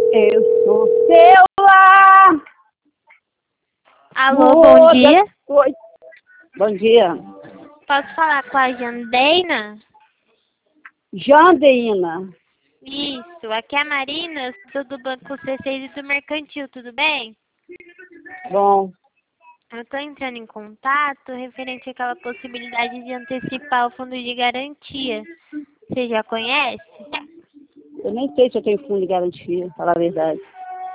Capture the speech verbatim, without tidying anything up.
Eu sou seu lar. Alô, bom dia. Oi. Bom dia. Posso falar com a Jandeina? Jandeina. Isso, aqui é a Marina, eu sou do Banco C seis e do Mercantil, tudo bem? Bom, Eu estou entrando em contato referente àquela possibilidade de antecipar o fundo de garantia. Você já conhece? eu nem sei se eu tenho fundo de garantia, pra falar a verdade.